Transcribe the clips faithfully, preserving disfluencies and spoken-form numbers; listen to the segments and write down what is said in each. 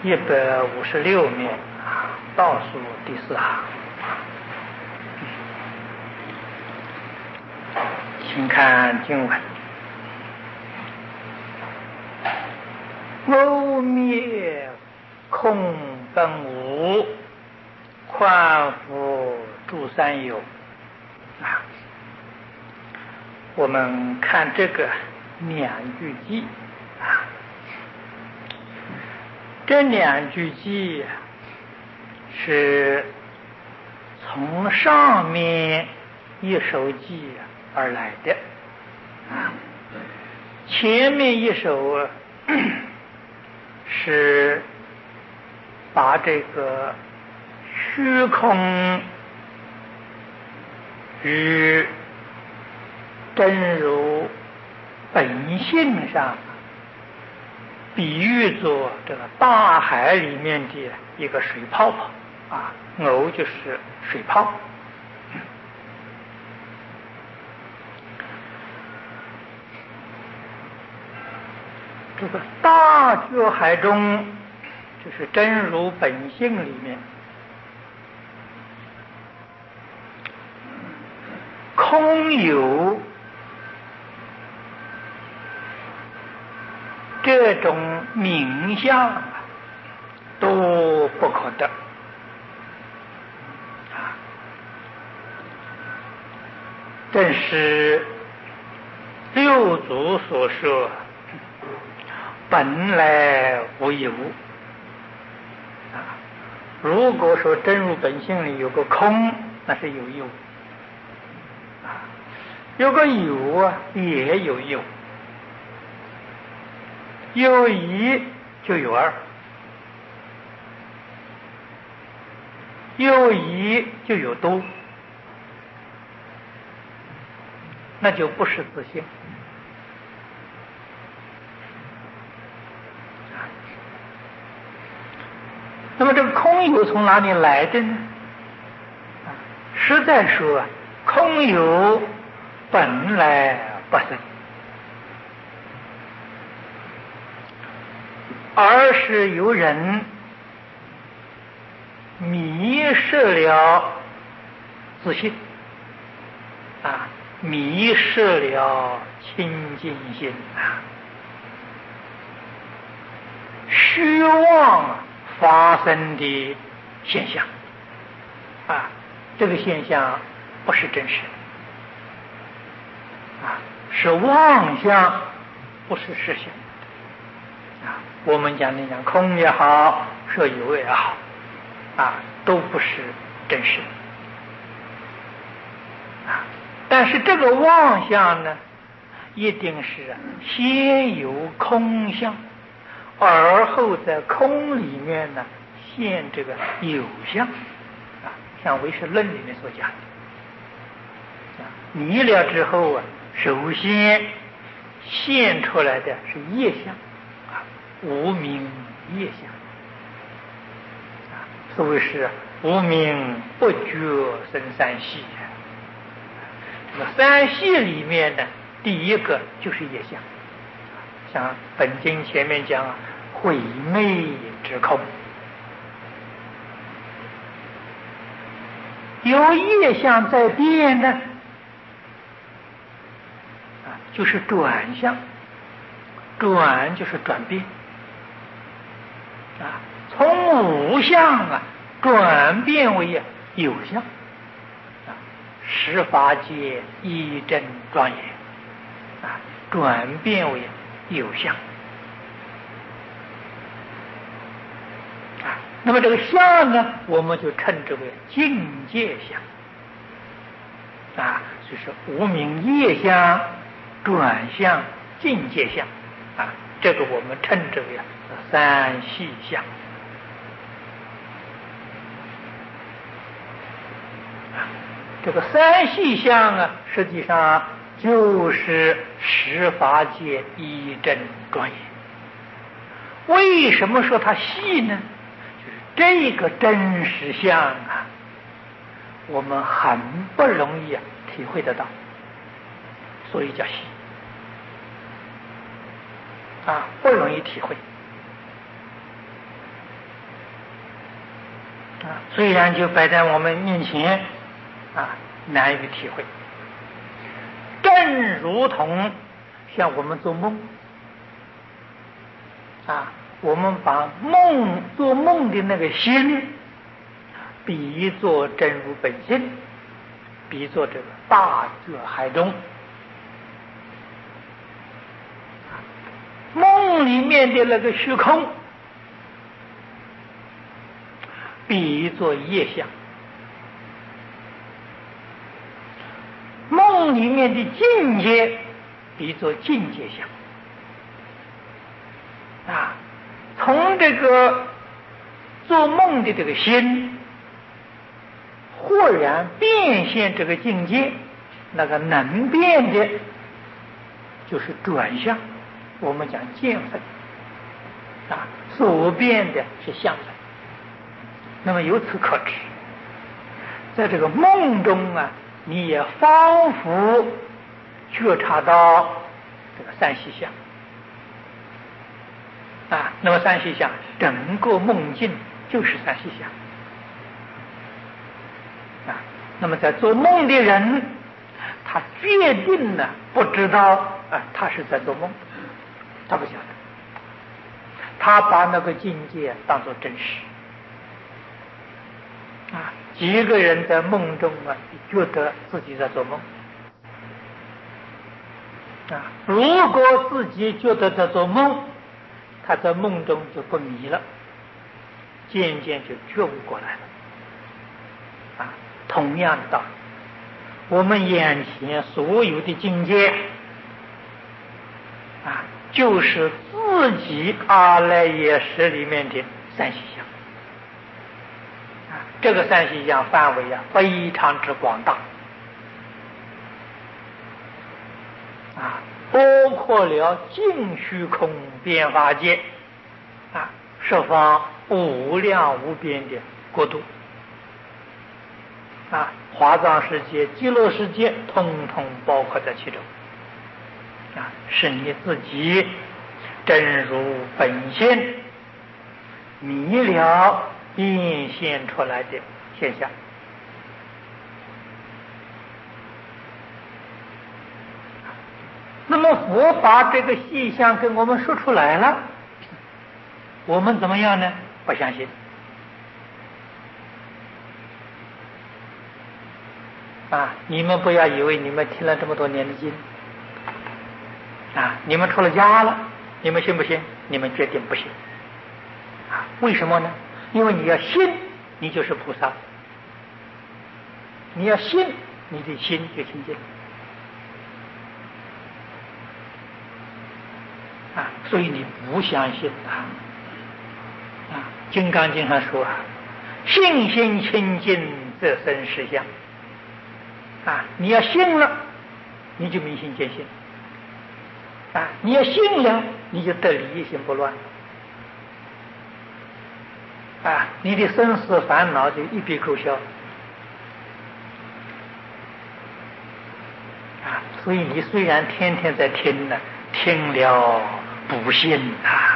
一百五十六面倒数第四行，请看经文：欧灭空本无，况复诸三有。啊，我们看这个两句偈啊。这两句偈是从上面一首偈而来的，前面一首是把这个虚空与真如本性上比喻作这个大海里面的一个水泡泡啊，偶就是水泡。这个大觉海中，就是真如本性里面，空有这种名相都不可得啊！正是六祖所说，本来无一物啊。如果说真如本性里有个空，那是有一物啊；有个有啊，也有一物。有一就有二，有一就有多，那就不是自性。那么这个空有从哪里来的呢？实在说，空有本来不生，而是有人迷失了自信啊，迷失了清净心啊，虚妄发生的现象啊，这个现象不是真实啊，是妄想，不是实相。我们讲的讲空也好，说有也好啊，都不是真实啊。但是这个妄想呢，一定是先有空相，而后在空里面呢现这个有相啊，像唯识论里面所讲的啊，迷了之后啊，首先现出来的是业相。无明业相啊，所谓是无明不觉生三系。这个三系里面呢，第一个就是业相，像本经前面讲啊，毁灭之空，有业相在变呢，啊，就是转向，转就是转变。啊，从无相啊转变为有相啊，十法界一真庄严啊，转变为有相啊。那么这个相呢，我们就称之为境界相啊，所以说无明业相转向境界相啊，这个我们称之为三系相。这个三系相啊，实际上就是十法界一真庄严。为什么说它细呢？就是这个真实相啊，我们很不容易体会得到，所以叫细啊，不容易体会。 啊，虽然就摆在我们面前啊，难于体会。正如同像我们做梦啊，我们把梦做梦的那个心比作真如本性，比作这个大觉海中，梦里面的那个虚空比作业相，梦里面的境界比作境界相啊。从这个做梦的这个心忽然变现这个境界，那个能变的就是转向，我们讲见分啊，所变的是相分。那么由此可知，在这个梦中啊，你也仿佛觉察到这个三细相啊。那么三细相整个梦境就是三细相啊。那么在做梦的人，他决定了不知道啊，他是在做梦，他不晓得，他把那个境界当作真实啊。几个人在梦中啊，觉得自己在做梦啊。如果自己觉得在做梦，他在梦中就不迷了，渐渐就觉悟过来了啊。同样的道理，我们眼前所有的境界啊，就是自己阿赖耶识里面的三细相啊。这个三细相范围啊非常之广大啊，包括了尽虚空变化界啊，十方无量无边的国度啊，华藏世界、极乐世界，通通包括在其中啊，是你自己真如本性迷了变现出来的现象。那么佛把这个细相跟我们说出来了，我们怎么样呢？不相信啊！你们不要以为你们听了这么多年的经啊，你们出了家了，你们信不信？你们决定不信啊！为什么呢？因为你要信，你就是菩萨；你要信，你的心就清净啊！所以你不相信啊！啊，《金刚经》上说啊，信心清净则生实相啊！你要信了，你就明心见性啊！你要信了，你就得理，一心不乱啊！你的生死烦恼就一笔勾销啊！所以你虽然天天在听呢，听了不信啊！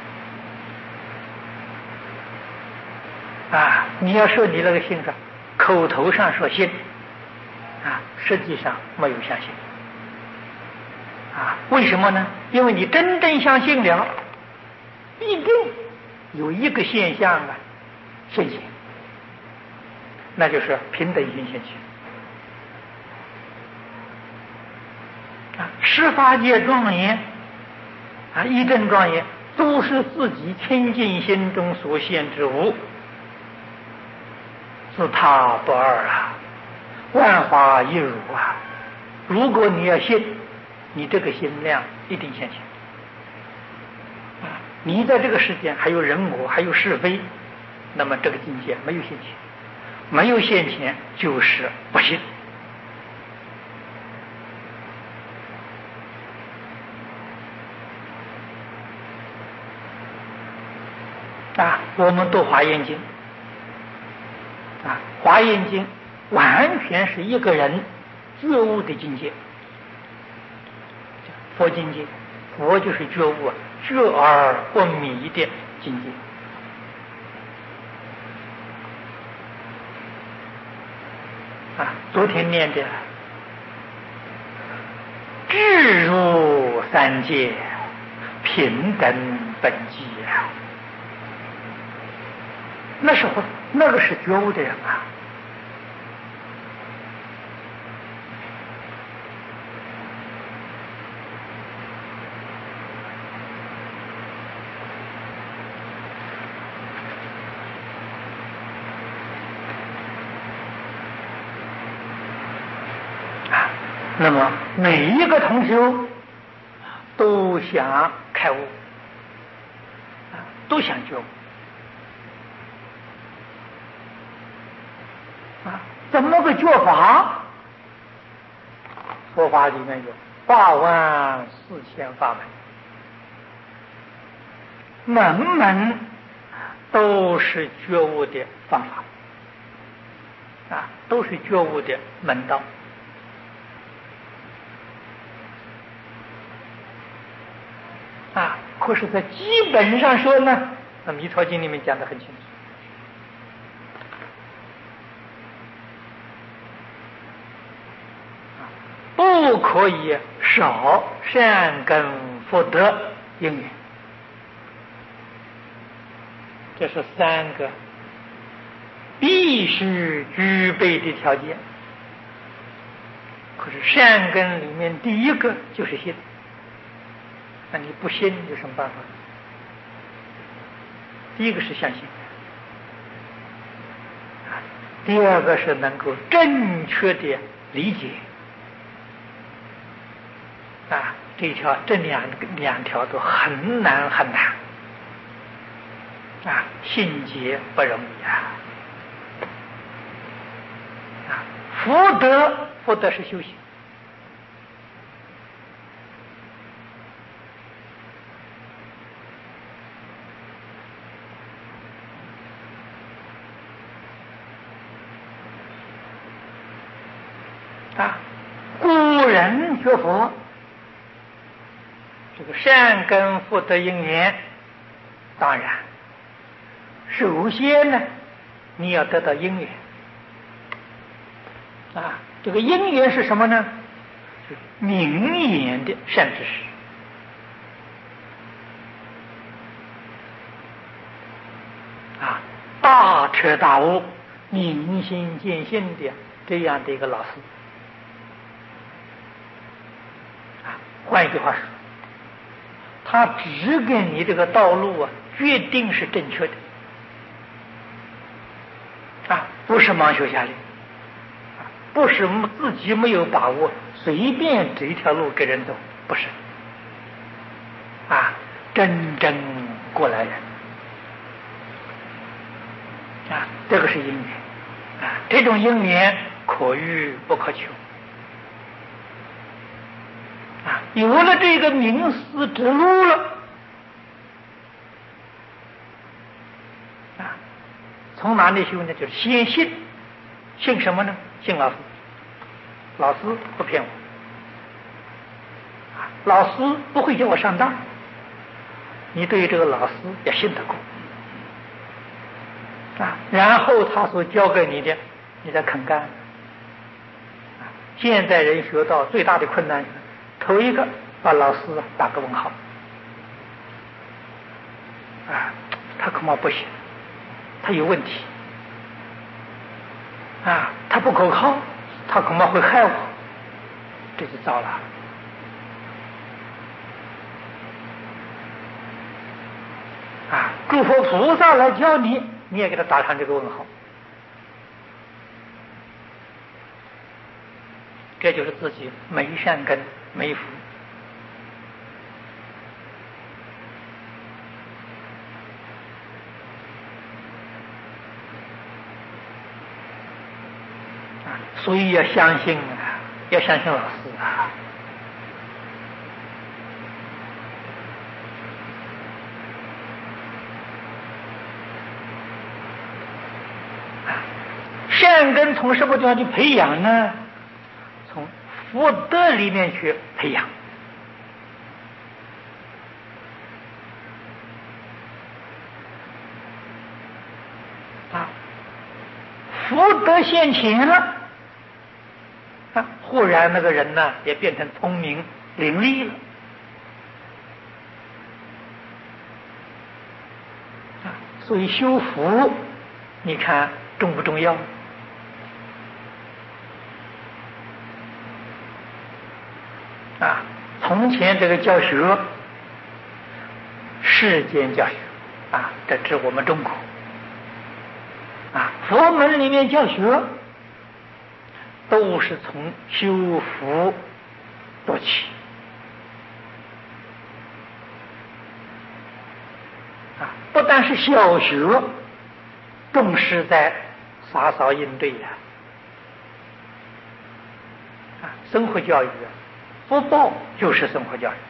啊，你要说你那个信上，口头上说信啊，实际上没有相信啊。为什么呢？因为你真正相信了，必定有一个现象啊现前，那就是平等心现前啊。十法界庄严啊，一真庄严都是自己清净心中所现之物，自他不二啊，万法一如啊。如果你要信，你这个心量一定现前啊。你在这个世间还有人我，还有是非，那么这个境界没有现前，没有现前就是不信啊。我们读华严经啊，华严经完全是一个人觉悟的境界，佛境界，佛就是觉悟啊，觉而不迷的境界啊，昨天念的智入三界，平等本际啊，那时候那个是觉悟的人啊。那么每一个同修都想开悟，都想觉悟啊！怎么个觉法？佛法里面有八万四千法门，门门都是觉悟的方法啊，都是觉悟的门道。啊，可是，在基本上说呢，那《弥陀经》里面讲得很清楚，啊，不可以少善根福德因缘，这是三个必须具备的条件。可是善根里面第一个就是信。那你不信有什么办法？第一个是相信，第二个是能够正确的理解啊，这条这两两条都很难很难啊，信解不容易啊啊，福德福德是修行。啊，古人学佛，这个善根福德因缘，当然，首先呢，你要得到因缘。啊，这个因缘是什么呢？是明眼的善知识。啊，大彻大悟、明心见性的这样的一个老师。换一句话说，他指给你这个道路啊，决定是正确的啊，不是盲修下来，不是自己没有把握随便这一条路给人走，不是啊，真正过来人啊，这个是因缘啊，这种因缘可遇不可求。啊，有了这个明思之路了，啊，从哪里修呢？就是先信，信什么呢？信老师，老师不骗我，啊，老师不会叫我上当，你对这个老师要信得过，啊，然后他所教给你的，你再肯干。啊，现在人学到最大的困难。头一个把老师打个问号，啊，他恐怕不行，他有问题，啊，他不可靠，他恐怕会害我，这就糟了。啊，诸佛菩萨来教你，你也给他打上这个问号，这就是自己没善根。没福啊，所以要相信啊，要相信老师啊。善根从什么地方去培养呢？从福德里面去培养。啊，福德现前了， 忽然那个人呢也变成聪明伶俐了。啊，所以修福，你看重不重要？啊，从前这个教学，世间教学，啊，这指我们中国。啊，佛门里面教学，都是从修福做起。啊，不但是小学，重视在洒扫应对呀。啊，生活教育啊，福报就是生活教育。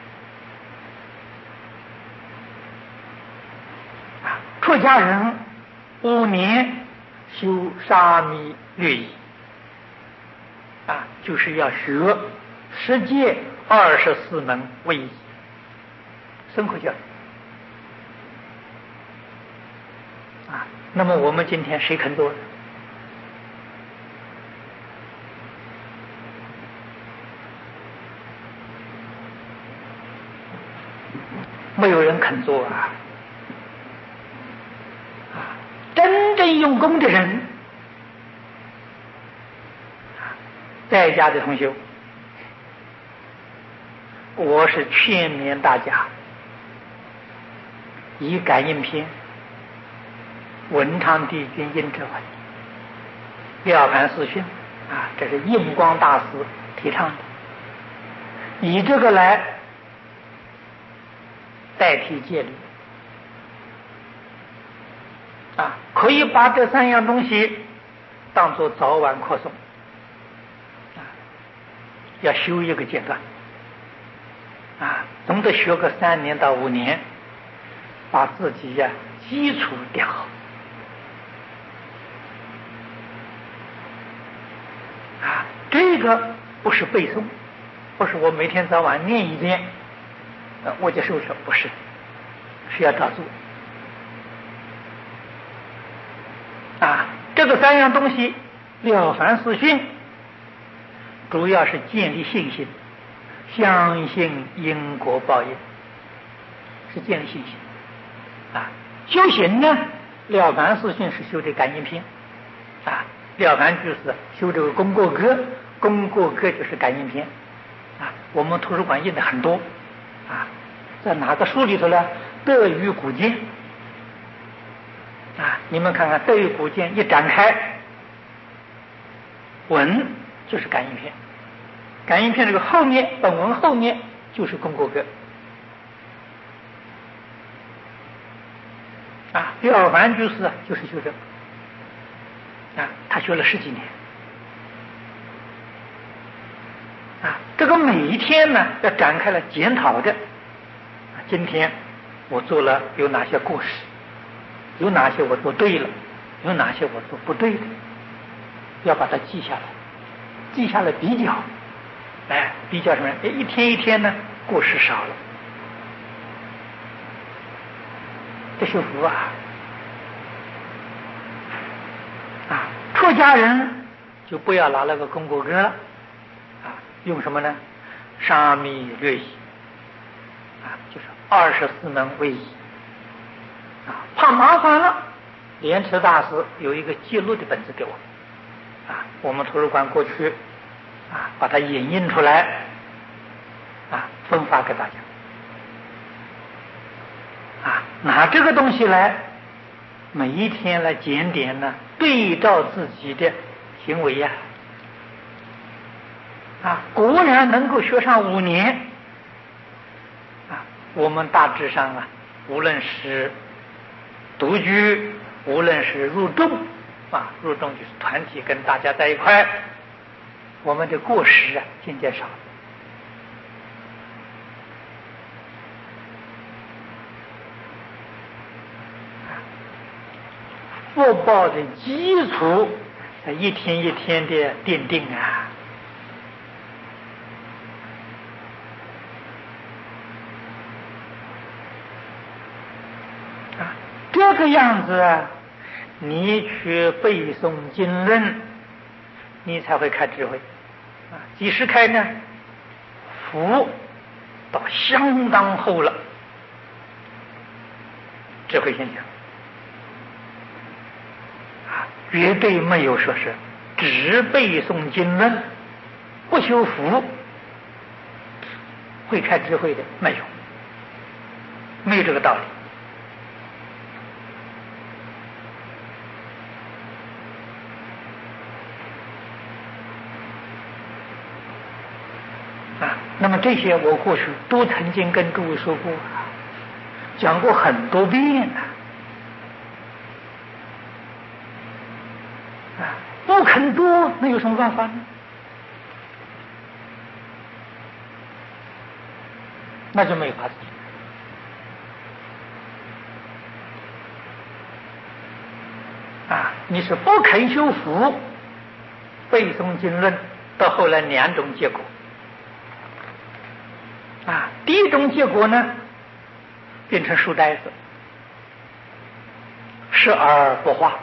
啊，出家人五年修沙弥律仪，啊，就是要学十戒二十四门威仪，生活教育。啊，那么我们今天谁肯做呢？没有人肯做啊！啊，真正用功的人，在家的同学，我是劝勉大家以感应篇、文昌帝君应之文、了凡四训啊，这是印光大师提倡的，以这个来代替戒律啊，可以把这三样东西当作早晚课诵啊，要修一个阶段啊，总得学个三年到五年，把自己呀、啊、基础垫好啊。这个不是背诵，不是我每天早晚念一遍我就受成，不是，是要照做啊。这个三样东西，了凡四训，主要是建立信心，相信因果报应，是建立信心啊。修行呢，了凡四训是修的感应篇啊，了凡就是修这个功过格，功过格就是感应篇啊。我们图书馆印的很多。啊，在哪个书里头呢？德语古鉴啊，你们看看德语古鉴一展开，文就是感应篇，感应篇这个后面本文后面就是功过格啊。了凡居士就是修这个啊，他学了十几年啊，这个每一天呢要展开了检讨的。今天我做了有哪些过失，有哪些我做对了，有哪些我做不对的，要把它记下来，记下来比较，哎，比较什么？哎，一天一天呢过失少了，这修福啊！啊，出家人就不要拿那个功过格了啊，用什么呢？沙弥律仪啊，就是二十四门威仪啊，怕麻烦了。莲池大师有一个记录的本子给我啊，我们图书馆过去啊，把它影印出来啊，分发给大家啊，拿这个东西来，每一天来检点呢，对照自己的行为呀啊，啊，果然能够学上五年。我们大致上啊，无论是独居，无论是入众啊，入众就是团体跟大家在一块，我们的过失啊渐渐少。福报的基础一天一天的奠定啊。这个样子啊，你去背诵经论，你才会开智慧啊，几时开呢？福到相当厚了，智慧现前啊，绝对没有说是只背诵经论不修福会开智慧的，没有，没有这个道理。啊，那么这些我过去都曾经跟诸位说过，讲过很多遍了。啊，不肯做，那有什么办法呢？那就没有法子。啊，你是不肯修福，背诵经论，到后来两种结果。啊，第一种结果呢，变成书呆子，视而不化。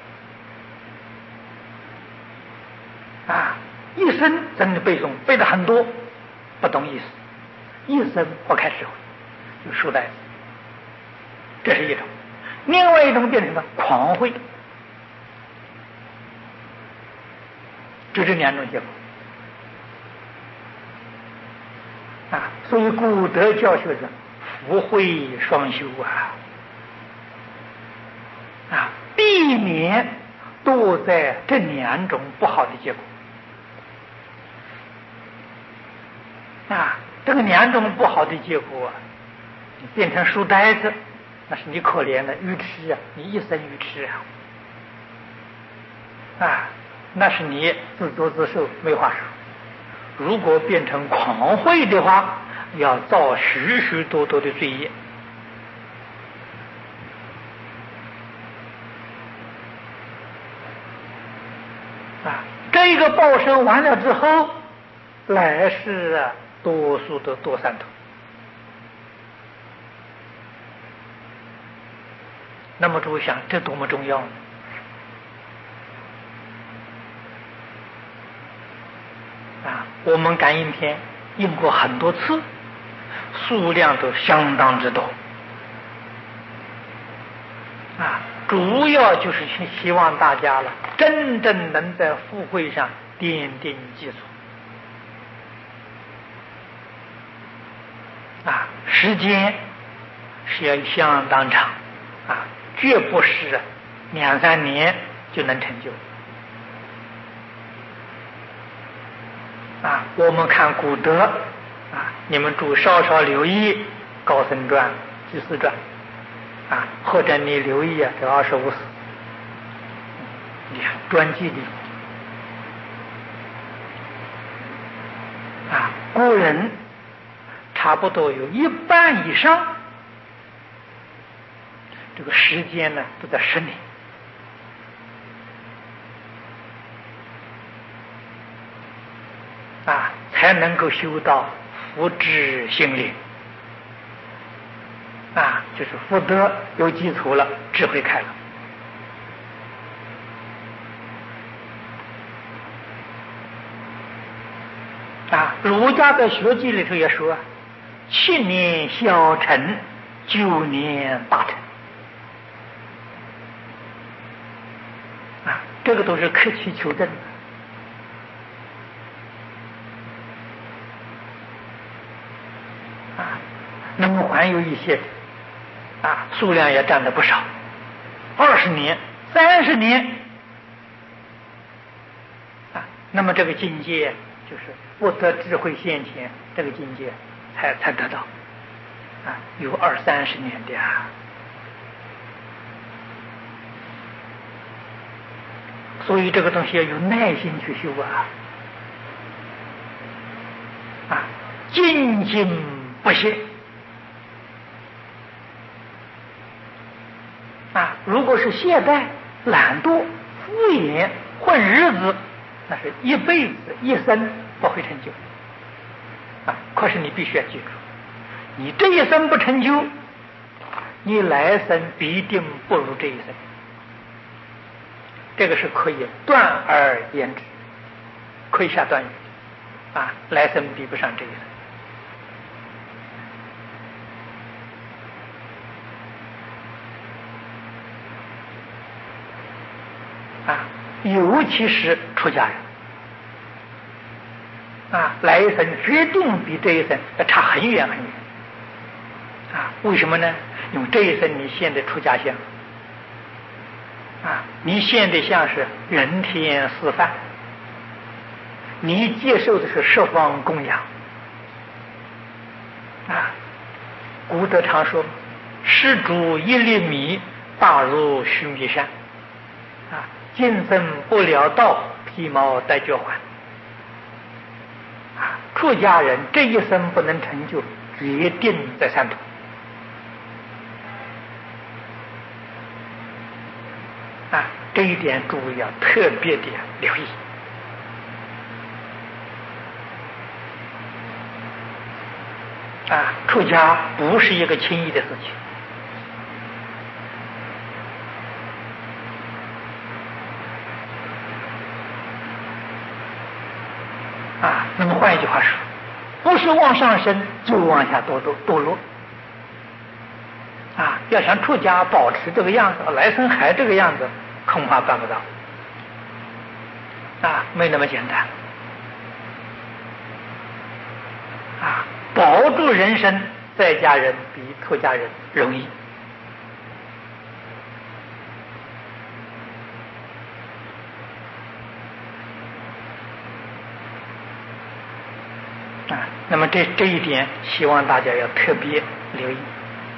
啊，一生真的背诵，背的很多，不懂意思，一生不开智慧，就书呆子。这是一种。另外一种变成了狂慧，就这两种结果。啊，所以古德教学者福慧双修啊，啊，避免堕在这两种不好的结果。啊，这个两种不好的结果，你变成书呆子，那是你可怜了，愚痴啊，你一生愚痴啊，啊，那是你自作自受，没话说。如果变成狂慧的话，要造许许多多的罪业。啊，这个报身完了之后，来世啊，多数都堕三途。那么诸位想，这多么重要呢？啊，我们感应篇印过很多次，数量都相当之多。啊，主要就是希望大家了，真正能在富慧上奠定基础。啊，时间是要相当长，啊，绝不是两三年就能成就。啊，我们看古德啊，你们注稍稍留意《高僧传》《居士传》啊，或者你留意啊这二十五史，你看传记里啊，古人差不多有一半以上，这个时间呢都在十年。啊，才能够修到福智心灵。啊，就是福德有基础了，智慧开了。啊，儒家在学记里头也说，七年小成，九年大成。啊，这个都是可去求证的。那么还有一些啊，数量也占了不少，二十年、三十年啊，那么这个境界就是不得智慧现前，这个境界才才得到啊，有二三十年的啊。所以这个东西要有耐心去修啊，啊，精进不懈。啊，如果是懈怠、懒惰、敷衍、混日子，那是一辈子、一生不会成就。啊，可是你必须要记住，你这一生不成就，你来生必定不如这一生。这个是可以断而言之，可以下断语。 啊，来生比不上这一生啊，尤其是出家人啊，来生决定比这一生要差很远很远啊！为什么呢？因为这一生你现的出家相啊，你现的相是人天四范，你接受的是十方供养啊。古德常说：“施主一粒米，大如须弥山。”啊，今生不了道，披毛戴角环。啊，出家人这一生不能成就，决定在三途。啊，这一点诸位要特别的留意。啊，出家不是一个轻易的事情。啊，那么换一句话说，不是往上升，就往下堕堕堕落。啊，要想出家保持这个样子，来生还这个样子，恐怕办不到。啊，没那么简单。啊，保住人身，在家人比出家人容易。啊，那么这这一点，希望大家要特别留意。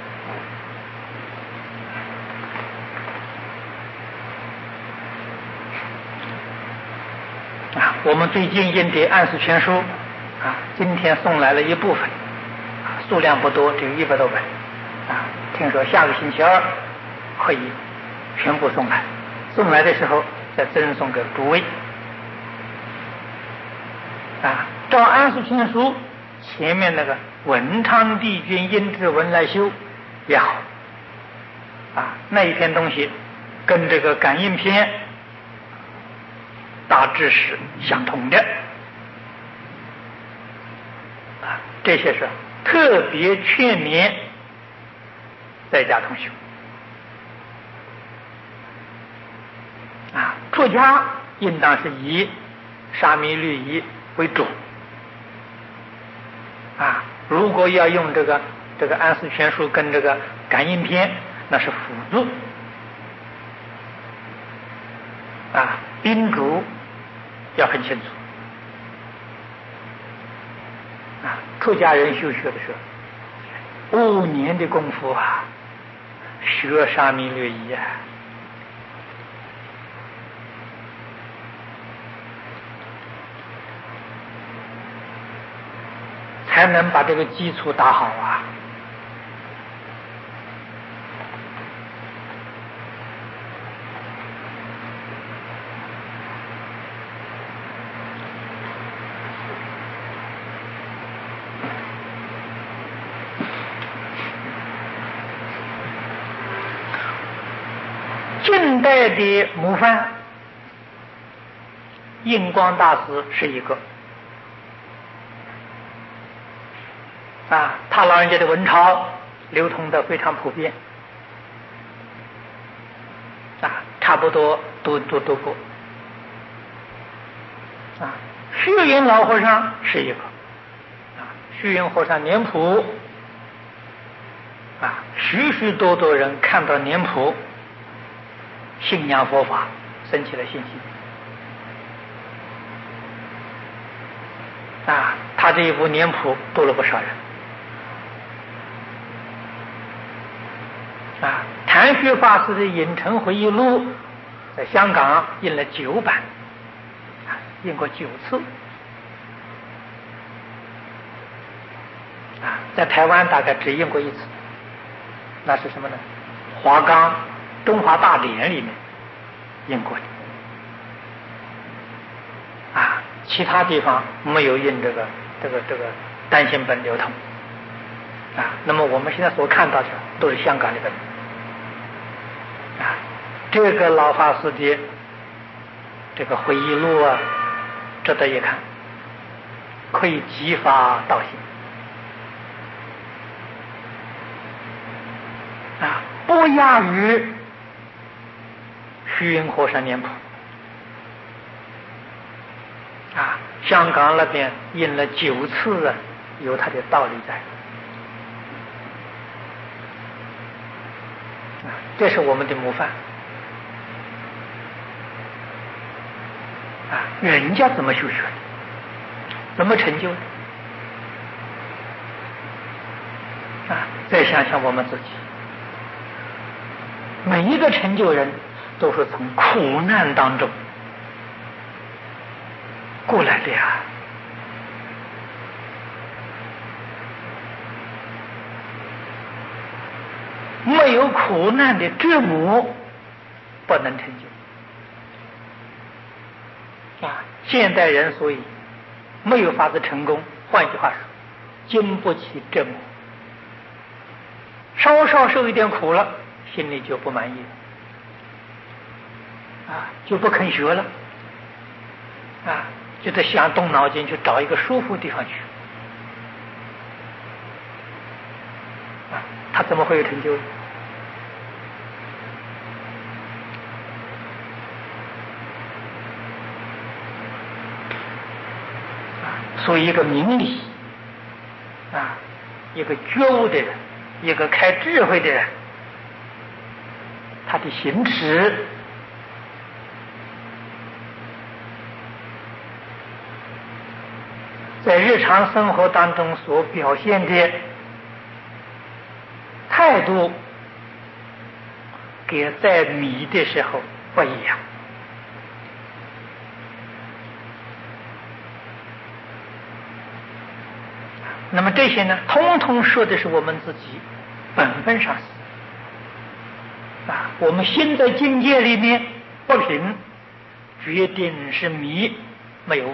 啊，我们最近印的《安世全书》啊，今天送来了一部分，啊，数量不多，只有一百多本。啊，听说下个星期二可以全部送来，送来的时候再赠送给诸位。啊，照《安世全书》前面那个文昌帝君阴骘文来修也好，啊，那一篇东西跟这个感应篇大致是相同的。啊，这些是特别劝勉在家同修。啊，出家应当是以沙弥律仪为主。啊，如果要用这个这个安世全书跟这个感应篇，那是辅助。啊，宾主要很清楚。啊，出家人修学的时候，五年的功夫啊，学沙弥律仪啊。才能把这个基础打好啊！近代的模范，印光大师是一个。啊，他老人家的文钞流通的非常普遍，啊，差不多都都读过。啊，虚云老和尚是一个，啊，虚云和尚年谱，啊，许许多多人看到年谱，信仰佛法，生起了信心。啊，他这一部年谱读了不少人。啊，谭旭法师的《影城回忆录》在香港印了九版，啊，印过九次。啊，在台湾大概只印过一次，那是什么呢？华冈《中华大典》里面印过的。啊，其他地方没有印这个这个这个单行本流通。啊，那么我们现在所看到的都是香港的本。啊，这个老法师的这个回忆录啊，值得一看。 可以激发道心啊，不亚于虚云和尚念谱啊。香港那边印了九次啊，有它的道理在啊，这是我们的模范啊。人家怎么修学的，怎么成就的啊？再想想我们自己，每一个成就人都是从苦难当中过来的呀。没有苦难的折磨，不能成就啊。现代人所以没有法子成功，换句话说，经不起折磨，稍稍受一点苦了，心里就不满意啊，就不肯学了啊，就得想动脑筋去找一个舒服的地方去啊，他怎么会有成就？所以一个明理啊，一个觉悟的人，一个开智慧的人，他的行持在日常生活当中所表现的态度，跟在迷的时候不一样。那么这些呢，通通说的是我们自己本分上是啊，我们心在境界里面不平，决定是迷，没有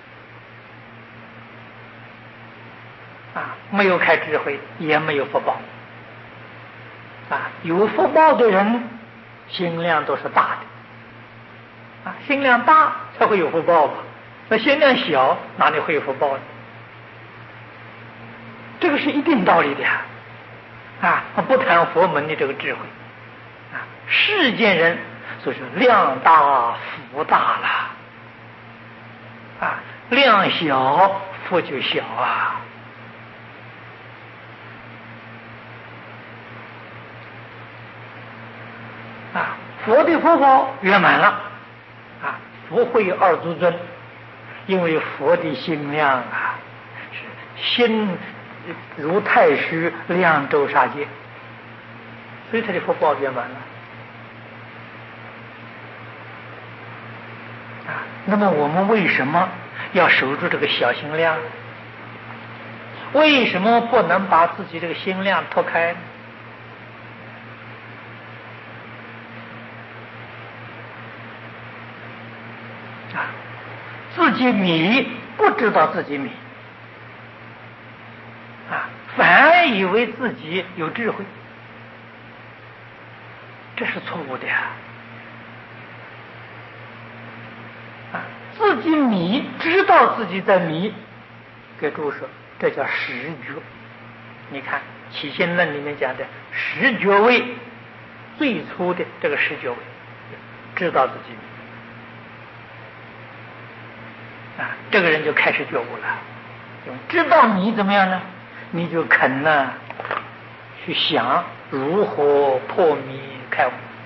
啊，没有开智慧，也没有福报啊。有福报的人心量都是大的啊，心量大才会有福报嘛，那心量小哪里会有福报呢？这个是一定道理的呀啊！不谈佛门的这个智慧啊，世间人所以说量大福大了啊，量小福就小啊啊！佛的福报圆满了啊，福慧二足尊，因为佛的心量啊是心如太虚，量周沙界，所以他的福报圆满了啊。那么我们为什么要守住这个小心量？为什么不能把自己这个心量拓开呢？啊，自己迷不知道自己迷啊，反而以为自己有智慧，这是错误的呀！啊，自己迷，知道自己在迷，给诸说，这叫实觉。你看《起心论》里面讲的实觉位，最初的这个实觉位，知道自己迷，啊，这个人就开始觉悟了。知道迷怎么样呢？你就肯呢去想如何破迷开悟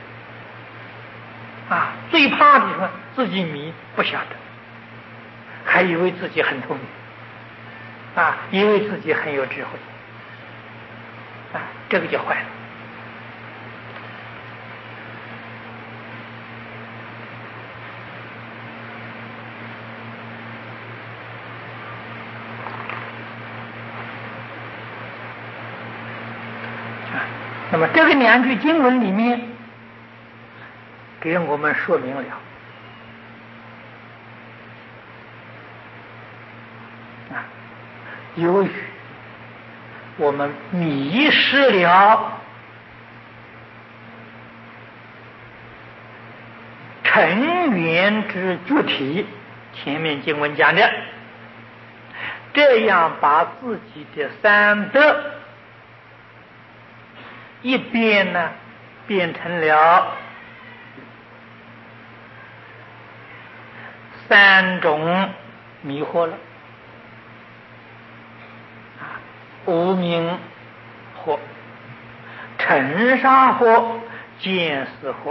啊！最怕的是自己迷不晓得，还以为自己很聪明啊，以为自己很有智慧啊，这个就坏了。那么这个两句经文里面给我们说明了啊，由于我们迷失了尘缘之具体，前面经文讲的这样把自己的三德一变呢，变成了三种迷惑了。啊，无明惑、尘沙惑、见思惑。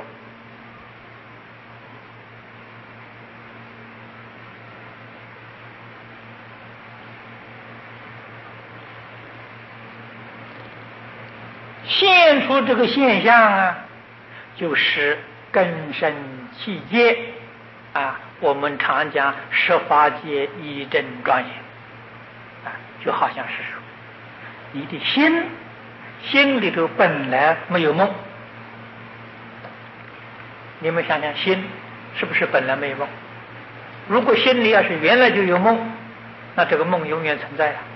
现出这个现象啊，就是根深器界啊，我们常讲十法界一真庄严啊，就好像是说你的心心里头本来没有梦，你们想想，心是不是本来没有梦？如果心里要是原来就有梦，那这个梦永远存在啊，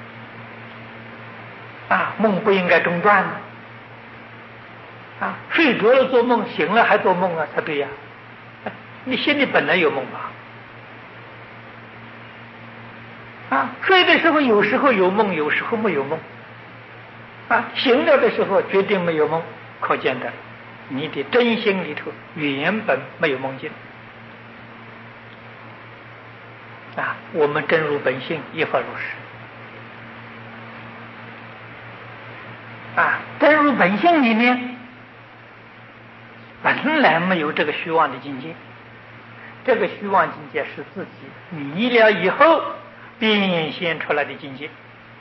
啊，梦不应该中断的。啊，睡着了做梦，醒了还做梦啊，才对呀！你心里本来有梦吧？啊，睡的时候有时候有梦，有时候没有梦。啊，醒了的时候决定没有梦，可见的你的真心里头原本没有梦境。啊，我们真如本性，亦复如是。啊，真如本性里面本来没有这个虚妄的境界，这个虚妄境界是自己迷了以后变现出来的境界。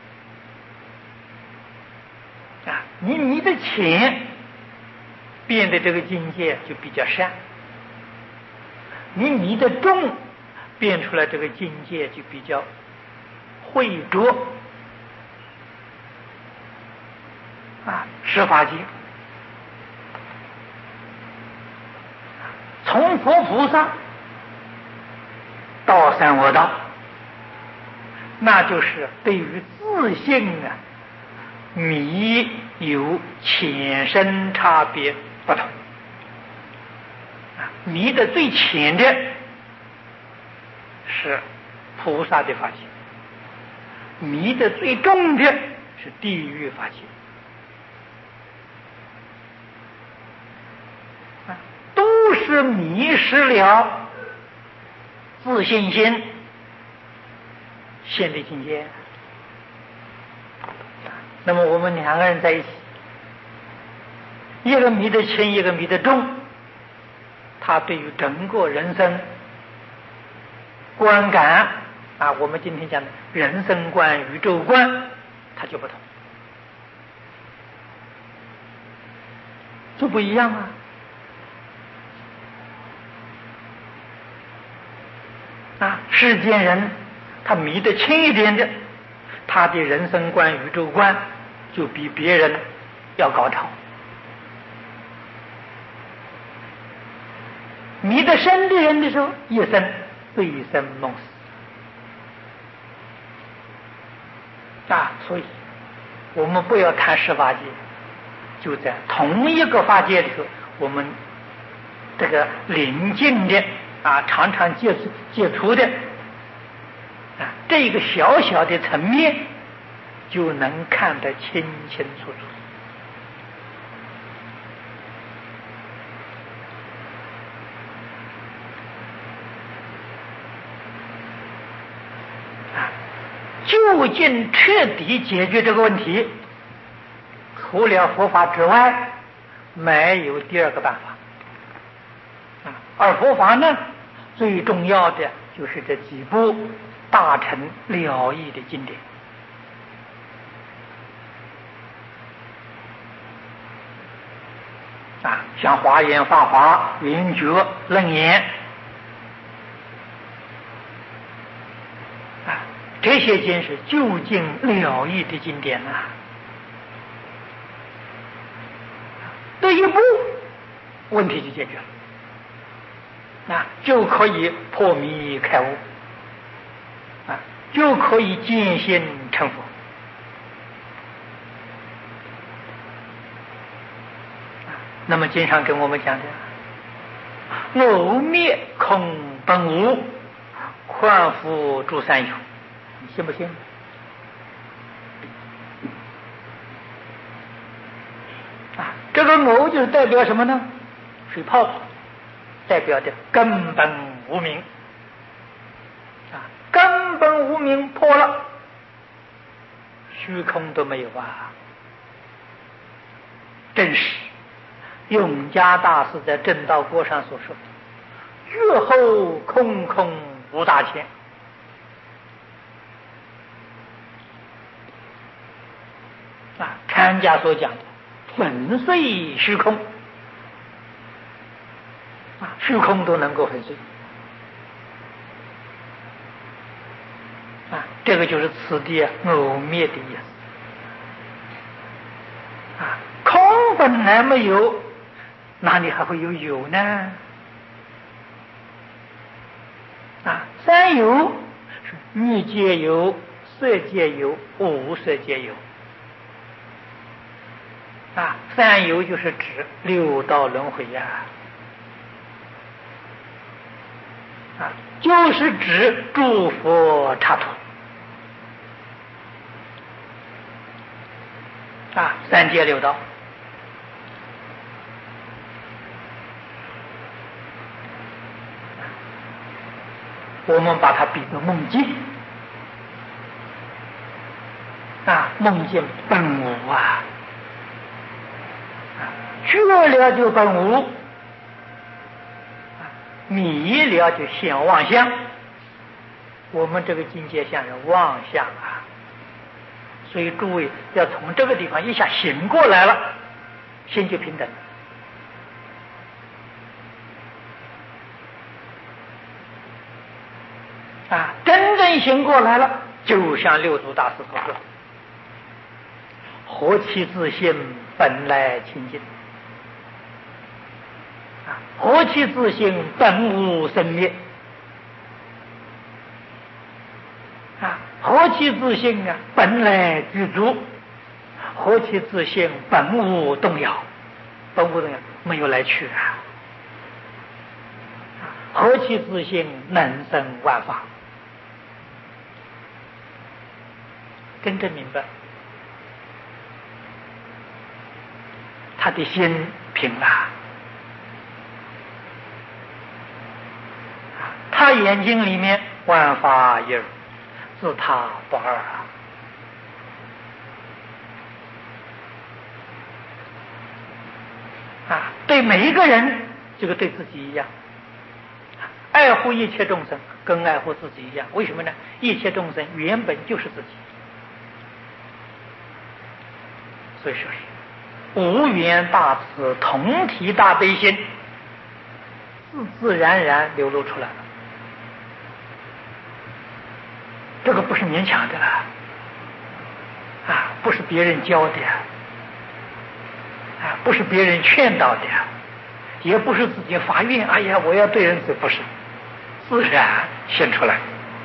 啊，你迷的浅，变的这个境界就比较善；你迷的重，变出来这个境界就比较慧浊。啊，十法界从佛菩萨到三恶道，那就是对于自性啊迷有浅深差别不同。啊，迷的最浅的是菩萨的法界，迷的最重的是地狱法界。都是迷失了自信心现的境界。那么我们两个人在一起，一个迷得轻，一个迷得重，他对于整个人生观感啊，我们今天讲的人生观、宇宙观，它就不同，就不一样啊。啊，世间人他迷得轻一点的，他的人生观、宇宙观就比别人要高超；迷得深的人的时候，一生醉生梦死。啊，所以我们不要看十法界，就在同一个法界里头，我们这个临近的啊，常常接触接触的啊，这个小小的层面就能看得清清楚楚。啊，究竟彻底解决这个问题，除了佛法之外，没有第二个办法。啊，而佛法呢，最重要的就是这几部大乘了义的经典。啊，像华严、法华、圆觉、楞严，啊，这些经是究竟了义的经典啊。这一步，问题就解决了，啊，就可以破迷开悟，啊，就可以见性成佛。那么经常跟我们讲的我灭空本无，宽复诸三有， 你信不信？啊，这个偶就是代表什么呢？水泡，代表的根本无明。啊，根本无明破了，虚空都没有啊！真是永嘉大师在《正道歌》上所说的“月后空空无大千”。啊，禅家所讲的粉碎虚空，啊，虚空都能够粉碎。啊，这个就是此地偶灭的意思。啊，空本来没有，哪里还会有有呢？啊，三有是欲界有、色界有、无色界有。啊，三有就是指六道轮回呀、啊，啊，就是指诸佛刹土。啊，三界六道。我们把它比作梦境。啊，梦境本无啊，觉了就本无，迷了就现妄相。我们这个境界像是妄想啊，所以诸位要从这个地方一下醒过来了，心就平等。啊，真正醒过来了，就像六祖大师所说：“何其自性，本来清净。”啊，何其自性，本无生灭。啊，何其自性啊，本来具足。何其自性，本无动摇。本无动摇，没有来去啊。何其自性，能生万法。真正明白，他的心平了，他眼睛里面万法一如，自他不二啊！啊，对每一个人，这个对自己一样，爱护一切众生，跟爱护自己一样。为什么呢？一切众生原本就是自己。所以说是无缘大慈，同体大悲心，自自然然流露出来了。这个不是勉强的啦，啊，不是别人教的，啊，不是别人劝导的，也不是自己发愿，哎呀，我要对人这不是，自然现出来，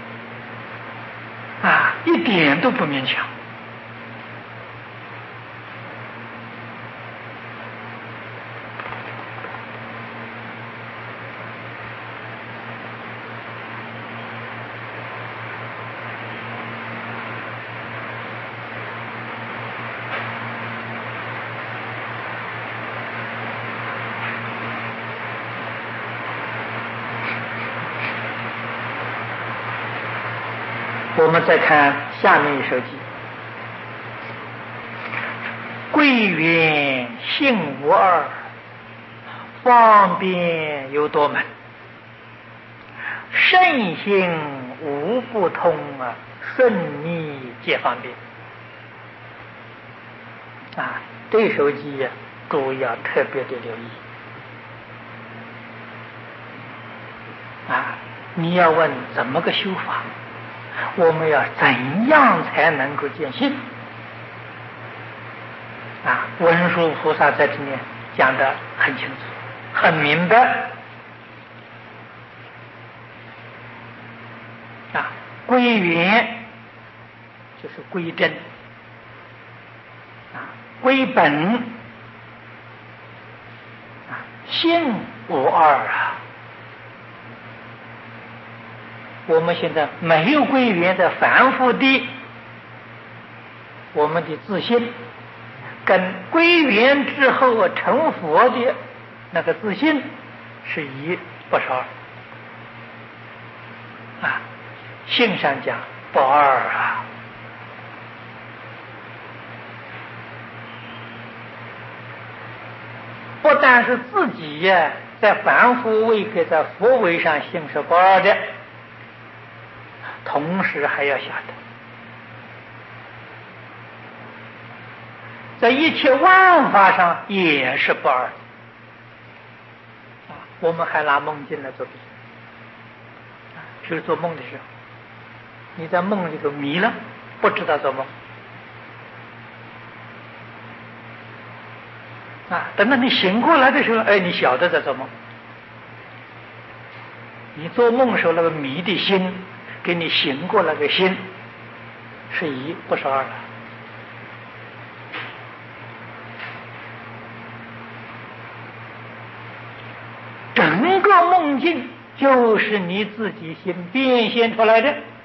啊，一点都不勉强。我们再看下面一首偈：归元性无二，方便有多门。圣性无不通啊，顺逆皆方便。啊，这首偈啊，诸位要特别的留意。啊，你要问怎么个修法？我们要怎样才能够见性？啊，文殊菩萨在这里讲得很清楚，很明白。啊，归元就是归真，啊，归本，啊，性无二啊。 我们现在没有归元的凡夫的，我们的自信，跟归元之后成佛的那个自信是一不是二啊，性上讲不二啊。不但是自己呀，在凡夫位跟在佛位上性是不二的，同时还要晓得，在一切万法上也是不二的。啊，我们还拿梦境来做比喻，就是做梦的时候，你在梦里头迷了，不知道做梦。啊，等到你醒过来的时候，哎，你晓得在做梦。你做梦的时候那个迷的心，跟你醒过来的心是一，不是二了。整个梦境就是你自己心变现出来的。